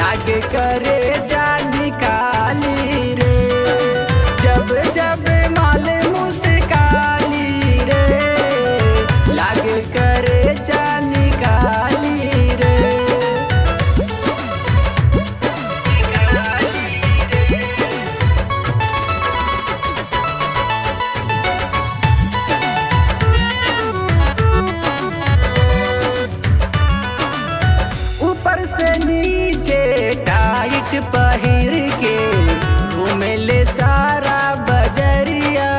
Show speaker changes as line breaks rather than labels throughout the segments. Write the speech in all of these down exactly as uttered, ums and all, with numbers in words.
लागे करे जानी काली रे, जब जब माल मुस्काली रे, लागे करे जानी काली रे। ऊपर से नीचे टाइट पहिर के घूमेले सारा बजरिया,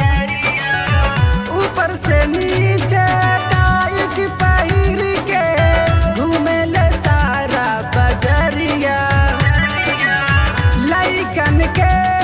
ऊपर से नीचे टाइट पहिर के घूमेले सारा बजरिया। लइकन के